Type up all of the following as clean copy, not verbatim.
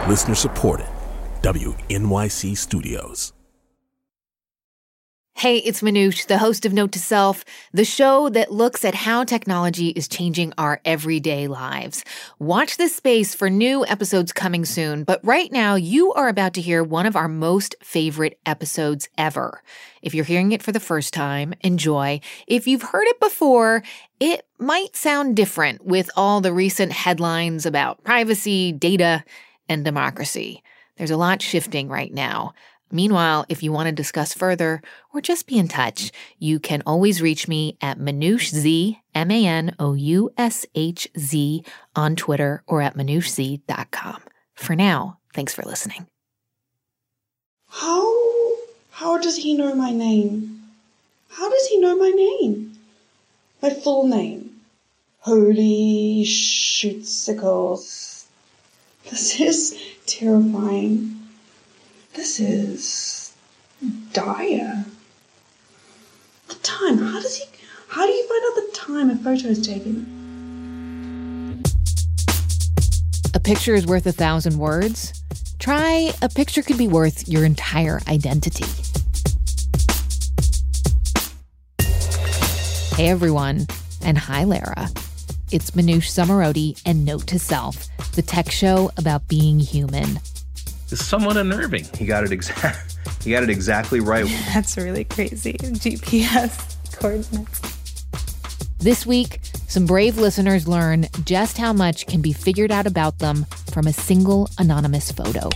Listener supported. WNYC Studios. Hey, it's Manoush, the host of Note to Self, the show that looks at how technology is changing our everyday lives. Watch this space for new episodes coming soon, but right now you are about to hear one of our most favorite episodes ever. If you're hearing it for the first time, enjoy. If you've heard it before, it might sound different with all the recent headlines about privacy, data, and democracy. There's a lot shifting right now. Meanwhile, if you want to discuss further or just be in touch, you can always reach me at ManoushZ, MANOUSHZ, on Twitter or at ManoushZ.com. For now, thanks for listening. How does he know my name? How does he know my name? My full name. Holy shootsickles. This is terrifying. This is dire. The time. How do you find out the time a photo is taken? A picture is worth 1,000 words. Try a picture could be worth your entire identity. Hey everyone, and hi Lara. It's Manoush Zomorodi and Note to Self, the tech show about being human. It's somewhat unnerving. He got it exactly right. That's really crazy. GPS coordinates. This week, some brave listeners learn just how much can be figured out about them from a single anonymous photo.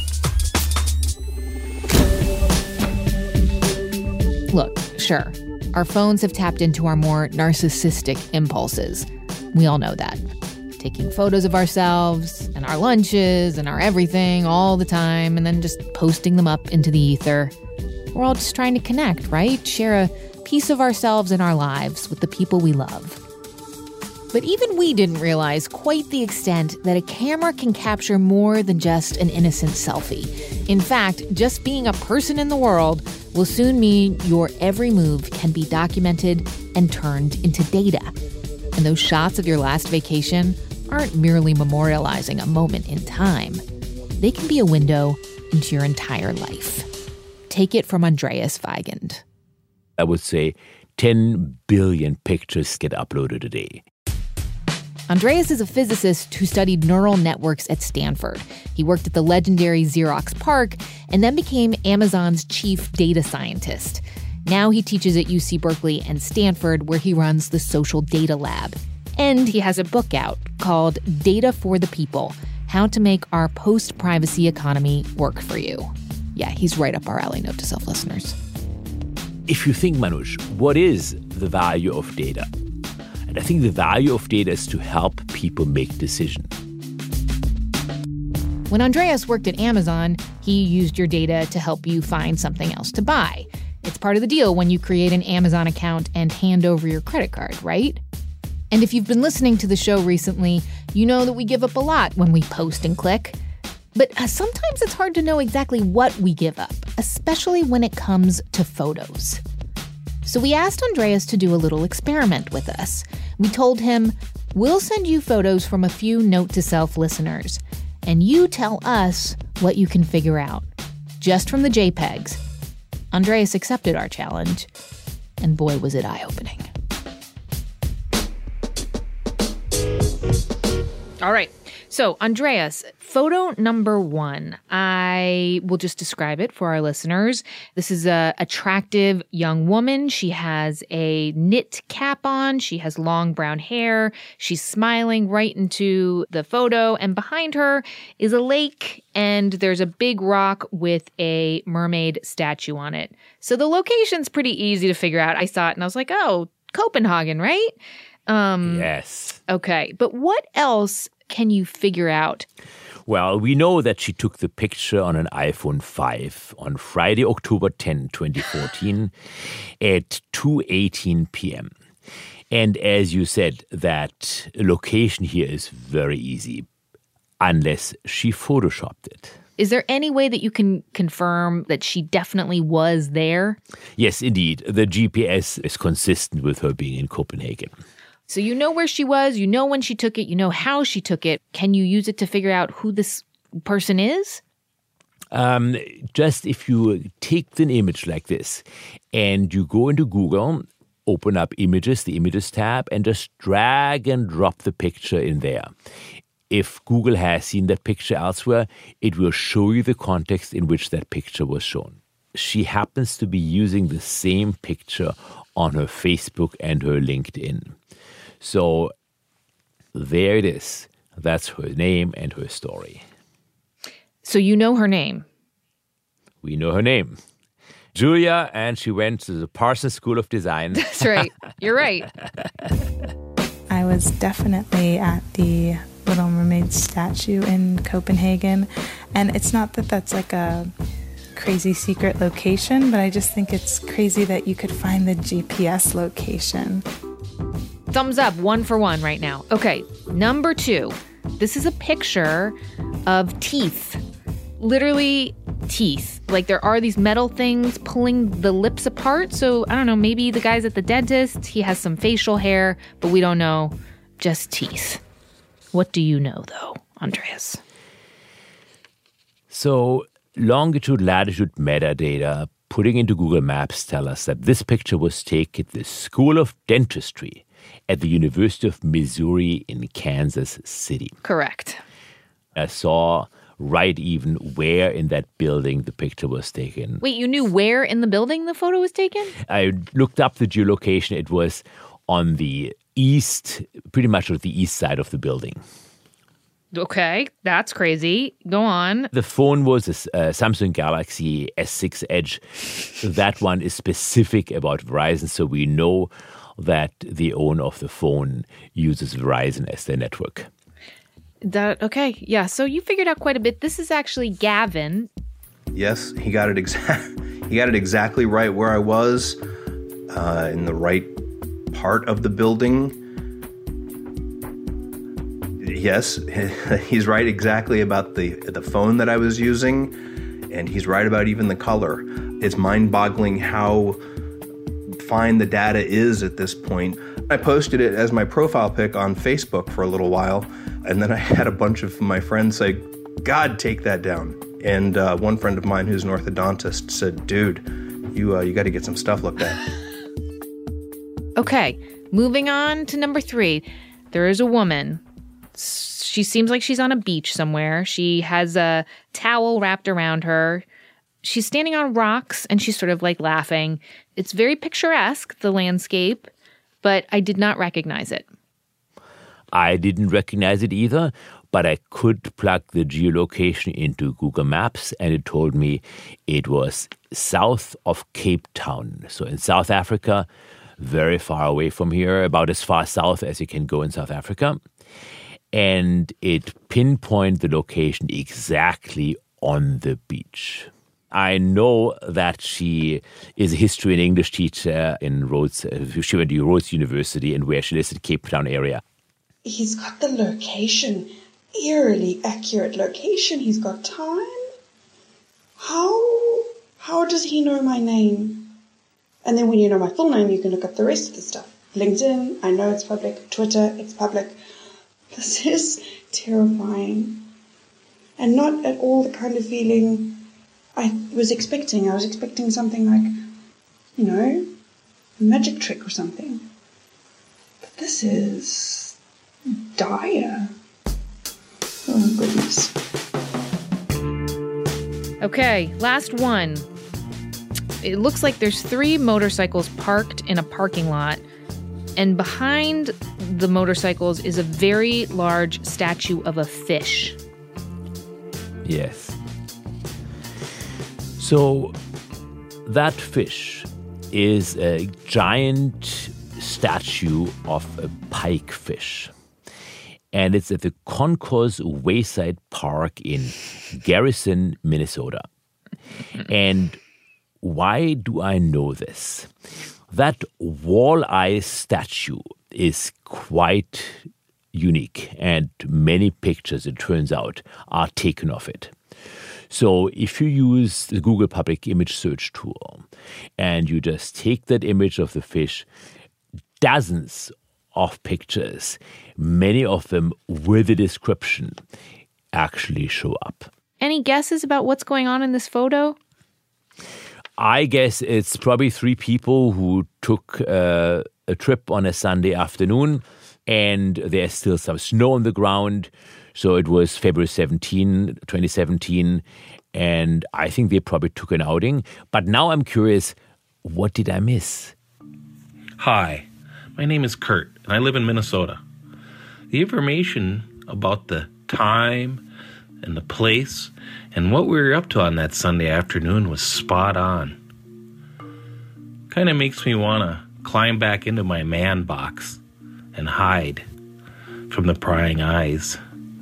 Look, sure, our phones have tapped into our more narcissistic impulses. We all know that. Taking photos of ourselves and our lunches and our everything all the time and then just posting them up into the ether. We're all just trying to connect, right? Share a piece of ourselves and our lives with the people we love. But even we didn't realize quite the extent that a camera can capture more than just an innocent selfie. In fact, just being a person in the world will soon mean your every move can be documented and turned into data. And those shots of your last vacation aren't merely memorializing a moment in time. They can be a window into your entire life. Take it from Andreas Weigand. I would say 10 billion pictures get uploaded a day. Andreas is a physicist who studied neural networks at Stanford. He worked at the legendary Xerox PARC and then became Amazon's chief data scientist. Now he teaches at UC Berkeley and Stanford, where he runs the Social Data Lab. And he has a book out called Data for the People: How to Make Our Post-Privacy Economy Work for You. Yeah, he's right up our alley, Note to Self listeners. If you think, Manoush, what is the value of data? And I think the value of data is to help people make decisions. When Andreas worked at Amazon, he used your data to help you find something else to buy. It's part of the deal when you create an Amazon account and hand over your credit card, right? And if you've been listening to the show recently, you know that we give up a lot when we post and click. But sometimes it's hard to know exactly what we give up, especially when it comes to photos. So we asked Andreas to do a little experiment with us. We told him, we'll send you photos from a few Note to Self listeners, and you tell us what you can figure out, just from the JPEGs. Andreas accepted our challenge, and boy, was it eye-opening. All right. So, Andreas, photo number 1. I will just describe it for our listeners. This is an attractive young woman. She has a knit cap on. She has long brown hair. She's smiling right into the photo. And behind her is a lake, and there's a big rock with a mermaid statue on it. So the location's pretty easy to figure out. I saw it and I was like, oh, Copenhagen, right? Yes. Okay. But what else can you figure out? Well, we know that she took the picture on an iPhone 5 on Friday, October 10, 2014 at 2:18 p.m. And as you said, that location here is very easy, unless she photoshopped it. Is there any way that you can confirm that she definitely was there? Yes, indeed. The GPS is consistent with her being in Copenhagen. So you know where she was, you know when she took it, you know how she took it. Can you use it to figure out who this person is? Just if you take an image like this and you go into Google, open up Images, the Images tab, and just drag and drop the picture in there. If Google has seen that picture elsewhere, it will show you the context in which that picture was shown. She happens to be using the same picture on her Facebook and her LinkedIn. So there it is. That's her name and her story. So you know her name? We know her name. Julia, and she went to the Parsons School of Design. That's right. You're right. I was definitely at the Little Mermaid statue in Copenhagen. And it's not that that's like a crazy secret location, but I just think it's crazy that you could find the GPS location. Thumbs up, 1 for 1 right now. Okay, number 2. This is a picture of teeth. Literally teeth. Like there are these metal things pulling the lips apart. So I don't know, maybe the guy's at the dentist, he has some facial hair, but we don't know. Just teeth. What do you know though, Andreas? So longitude, latitude metadata putting into Google Maps tell us that this picture was taken at the School of Dentistry at the University of Missouri in Kansas City. Correct. I saw right even where in that building the picture was taken. Wait, you knew where in the building the photo was taken? I looked up the geolocation. It was on the east, pretty much on the east side of the building. Okay, that's crazy. Go on. The phone was a Samsung Galaxy S6 Edge. That one is specific about Verizon, so we know that the owner of the phone uses Verizon as their network. Okay, yeah, so you figured out quite a bit. This is actually Gavin. Yes, he got it exactly right where I was, in the right part of the building. Yes, he's right exactly about the phone that I was using, and he's right about even the color. It's mind-boggling how fine the data is at this point. I posted it as my profile pic on Facebook for a little while, and then I had a bunch of my friends say, God, take that down. And one friend of mine who's an orthodontist said, dude, you got to get some stuff looked at. Okay, moving on to number 3. There is a woman. She seems like she's on a beach somewhere. She has a towel wrapped around her. She's standing on rocks and she's sort of like laughing. It's very picturesque, the landscape, but I did not recognize it. I didn't recognize it either, but I could plug the geolocation into Google Maps and it told me it was south of Cape Town. So in South Africa, very far away from here, about as far south as you can go in South Africa. And it pinpointed the location exactly on the beach. I know that she is a history and English teacher in Rhodes. She went to Rhodes University and where she lives in the Cape Town area. He's got the location, eerily accurate location. He's got time. How does he know my name? And then when you know my full name, you can look up the rest of the stuff. LinkedIn, I know it's public. Twitter, it's public. This is terrifying. And not at all the kind of feeling I was expecting. I was expecting something like, a magic trick or something. But this is dire. Oh, goodness. Okay, last one. It looks like there's 3 motorcycles parked in a parking lot. And behind the motorcycles is a very large statue of a fish. Yes. So that fish is a giant statue of a pikefish. And it's at the Concourse Wayside Park in Garrison, Minnesota. And why do I know this? That walleye statue is quite unique, and many pictures, it turns out, are taken of it. So if you use the Google Public Image Search tool and you just take that image of the fish, dozens of pictures, many of them with a description, actually show up. Any guesses about what's going on in this photo? I guess it's probably 3 people who took a trip on a Sunday afternoon, and there's still some snow on the ground. So it was February 17, 2017, and I think they probably took an outing. But now I'm curious, what did I miss? Hi, my name is Kurt, and I live in Minnesota. The information about the time and the place and what we were up to on that Sunday afternoon was spot on. Kind of makes me want to climb back into my man box and hide from the prying eyes.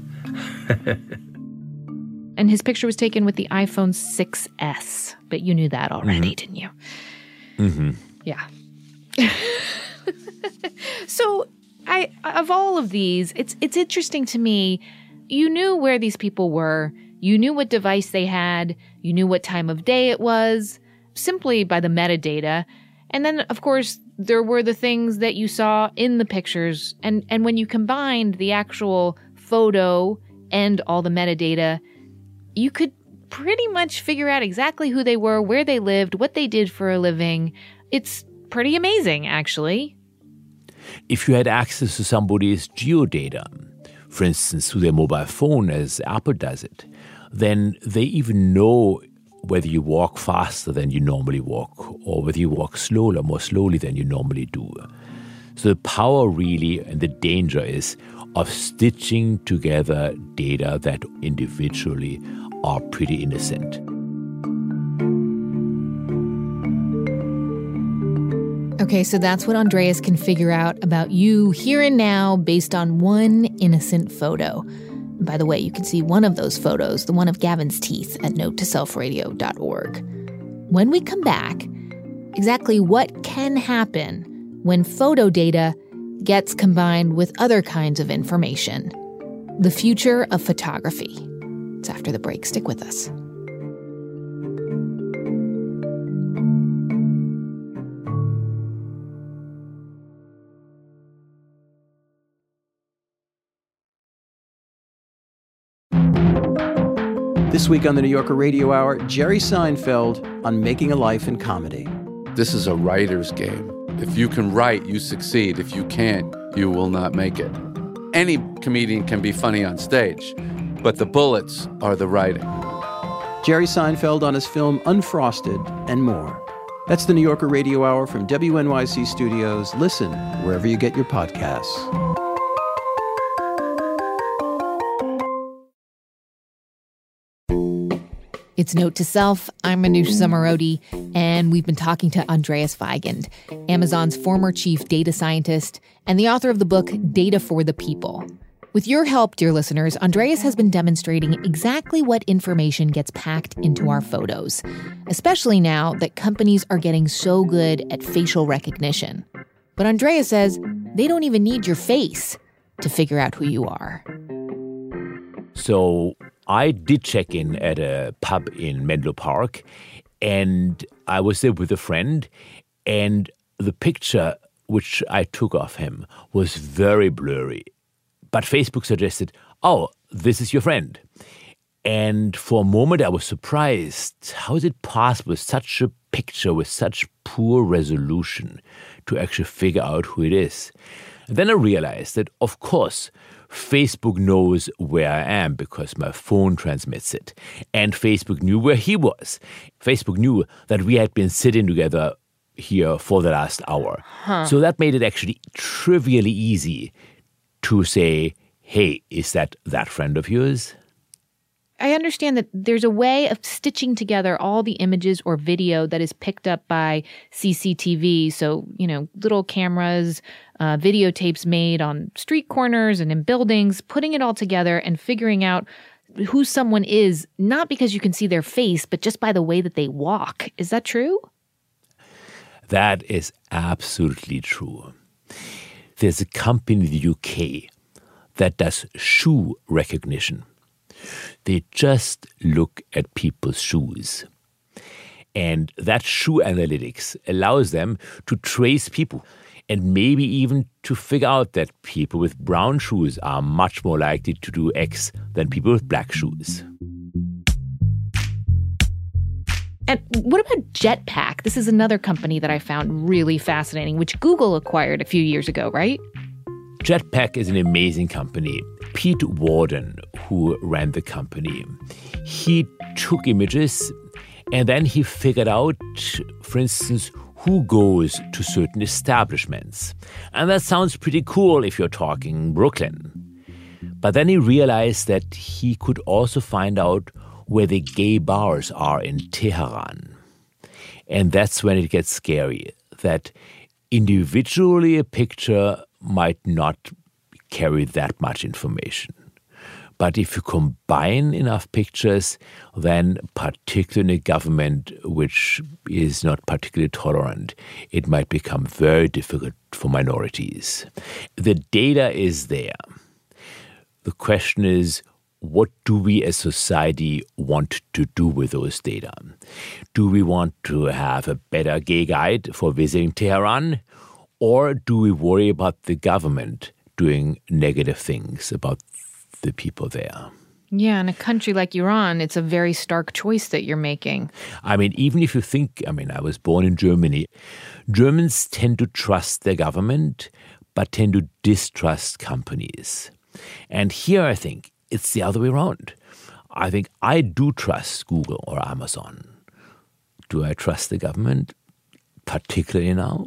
And his picture was taken with the iPhone 6S, but you knew that already, didn't you? Mm-hmm. Yeah. So, of all of these, it's interesting to me. You knew where these people were. You knew what device they had. You knew what time of day it was, simply by the metadata. And then, of course, there were the things that you saw in the pictures. And when you combined the actual photo and all the metadata, you could pretty much figure out exactly who they were, where they lived, what they did for a living. It's pretty amazing, actually. If you had access to somebody's geodata, for instance, through their mobile phone, as Apple does it, then they even know whether you walk faster than you normally walk or whether you walk slower, more slowly than you normally do. So the power really and the danger is of stitching together data that individually are pretty innocent. Okay, so that's what Andreas can figure out about you here and now based on one innocent photo. By the way, you can see one of those photos, the one of Gavin's teeth, at notetoselfradio.org. When we come back, exactly what can happen when photo data gets combined with other kinds of information. The future of photography. It's after the break. Stick with us. This week on the New Yorker Radio Hour, Jerry Seinfeld on making a life in comedy. This is a writer's game. If you can write, you succeed. If you can't, you will not make it. Any comedian can be funny on stage, but the bullets are the writing. Jerry Seinfeld on his film Unfrosted and more. That's the New Yorker Radio Hour from WNYC Studios. Listen wherever you get your podcasts. It's Note to Self. I'm Manoush Zomorodi, and we've been talking to Andreas Weigand, Amazon's former chief data scientist and the author of the book Data for the People. With your help, dear listeners, Andreas has been demonstrating exactly what information gets packed into our photos, especially now that companies are getting so good at facial recognition. But Andreas says they don't even need your face to figure out who you are. So I did check in at a pub in Menlo Park, and I was there with a friend, and the picture which I took of him was very blurry. But Facebook suggested, oh, this is your friend. And for a moment I was surprised. How is it possible with such a picture with such poor resolution to actually figure out who it is? And then I realized that, of course, Facebook knows where I am because my phone transmits it. And Facebook knew where he was. Facebook knew that we had been sitting together here for the last hour. So that made it actually trivially easy to say, hey, is that friend of yours? I understand that there's a way of stitching together all the images or video that is picked up by CCTV. So, little cameras, videotapes made on street corners and in buildings, putting it all together and figuring out who someone is, not because you can see their face, but just by the way that they walk. Is that true? That is absolutely true. There's a company in the UK that does shoe recognition. They just look at people's shoes. And that shoe analytics allows them to trace people. and maybe even to figure out that people with brown shoes are much more likely to do X than people with black shoes. And what about Jetpack? This is another company that I found really fascinating, which Google acquired a few years ago, right? Jetpack is an amazing company. Pete Warden, who ran the company, he took images and then he figured out, for instance, who goes to certain establishments. And that sounds pretty cool if you're talking Brooklyn. But then he realized that he could also find out where the gay bars are in Tehran. And that's when it gets scary, that individually a picture might not carry that much information. But if you combine enough pictures, then particularly in a government which is not particularly tolerant, it might become very difficult for minorities. The data is there. The question is, what do we as society want to do with those data? Do we want to have a better gay guide for visiting Tehran? Or do we worry about the government doing negative things about the people there? Yeah, in a country like Iran, it's a very stark choice that you're making. I mean, even if you think, I was born in Germany. Germans tend to trust their government, but tend to distrust companies. And here I think it's the other way around. I think I do trust Google or Amazon. Do I trust the government, particularly now?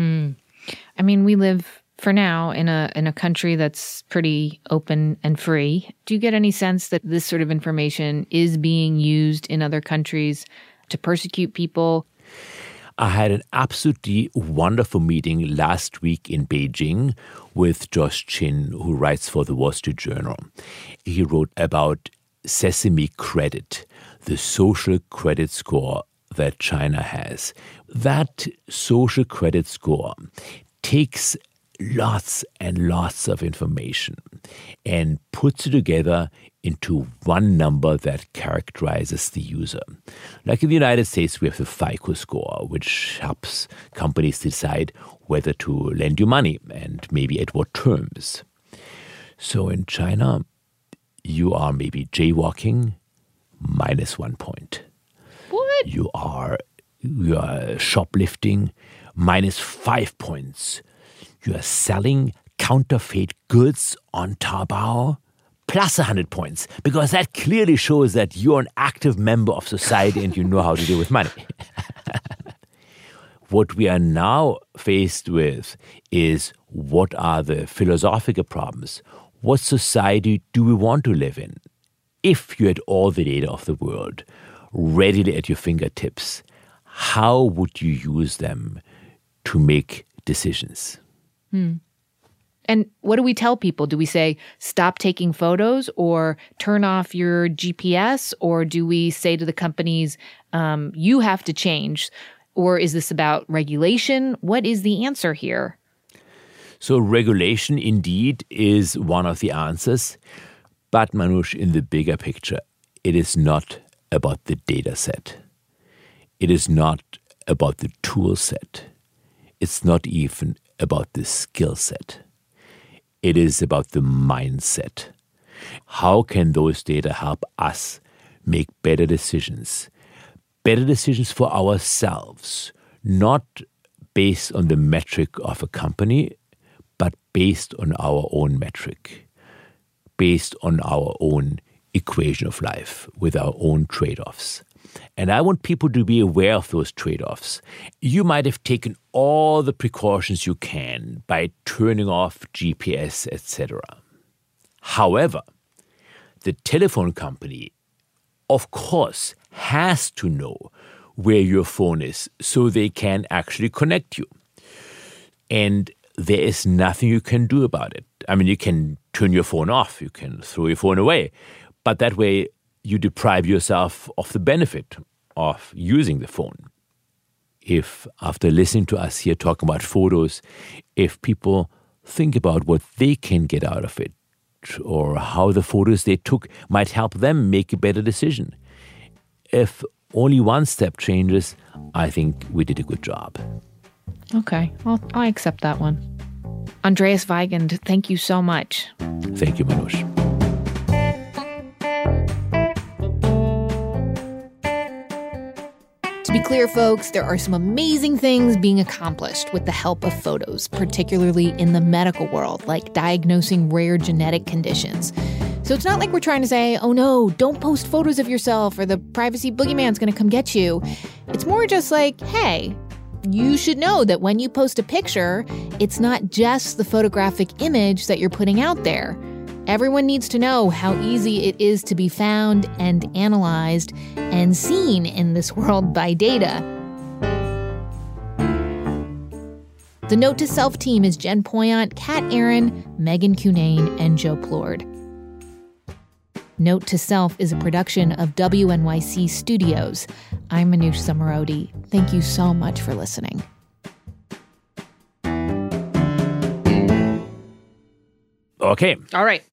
I mean, we live for now in a country that's pretty open and free. Do you get any sense that this sort of information is being used in other countries to persecute people? I had an absolutely wonderful meeting last week in Beijing with Josh Chin, who writes for the Wall Street Journal. He wrote about Sesame Credit, the social credit score that China has. That social credit score takes lots and lots of information and puts it together into one number that characterizes the user. Like in the United States, we have the FICO score, which helps companies decide whether to lend you money and maybe at what terms. So in China, you are maybe jaywalking, -1 point. What? You are shoplifting, -5 points. You are selling counterfeit goods on Taobao, +100 points, because that clearly shows that you're an active member of society and you know how to deal with money. What we are now faced with is, what are the philosophical problems? What society do we want to live in? If you had all the data of the world readily at your fingertips, how would you use them to make decisions? And what do we tell people? Do we say, stop taking photos or turn off your GPS? Or do we say to the companies, you have to change? Or is this about regulation? What is the answer here? So regulation indeed is one of the answers. But Manoush, in the bigger picture, it is not about the data set. It is not about the tool set. It's not even about the skill set. It is about the mindset. How can those data help us make better decisions? Better decisions for ourselves, not based on the metric of a company, but based on our own metric, based on our own equation of life, with our own trade-offs. And I want people to be aware of those trade-offs. You might have taken all the precautions you can by turning off GPS, etc. However, the telephone company, of course, has to know where your phone is so they can actually connect you. And there is nothing you can do about it. I mean, you can turn your phone off, you can throw your phone away, but that way you deprive yourself of the benefit of using the phone. If, after listening to us here talking about photos, if people think about what they can get out of it, or how the photos they took might help them make a better decision. If only one step changes, I think we did a good job. Okay, I accept that one. Andreas Weigand, thank you so much. Thank you, Manoush. To be clear, folks, there are some amazing things being accomplished with the help of photos, particularly in the medical world, like diagnosing rare genetic conditions. So it's not like we're trying to say, oh no, don't post photos of yourself or the privacy boogeyman's going to come get you. It's more just like, hey, you should know that when you post a picture, it's not just the photographic image that you're putting out there. Everyone needs to know how easy it is to be found and analyzed and seen in this world by data. The Note to Self team is Jen Poyant, Kat Aaron, Megan Cunane, and Joe Plord. Note to Self is a production of WNYC Studios. I'm Manoush Zomorodi. Thank you so much for listening. Okay. All right.